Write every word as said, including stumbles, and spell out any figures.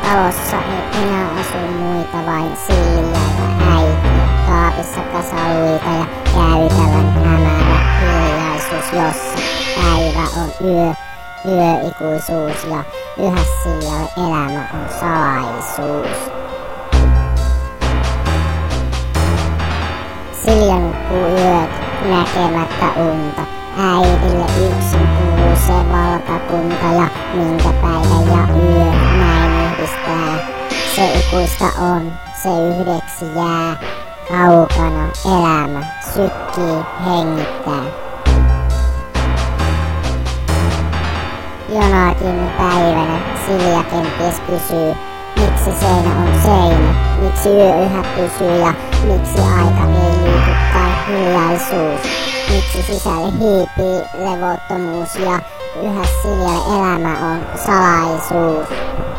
Talossa ei enää asu muita, vain Silja ja äiti. Kaapissa kasaluita ja käytävän hämärä hiljaisuus, jossa päivä on yö, yöikuisuus ja yhä Siljalle elämä on salaisuus. Silja nukkuu yöt näkemättä unta. Äidille yksin kuuluu se valtakunta ja minkä päivä ja yö näin yhdistää. Se ikuista on, se yhdeksi jää. Kaukana elämä sykkii hengittää. Jonakin päivänä Silja kenties kysyy, miksi seinä on seinä, miksi yö yhä pysyy ja miksi aika ei liiku tai hiljaisuus. Miksi sisälle hiipii levottomuus ja yhä Siljalle elämä on salaisuus.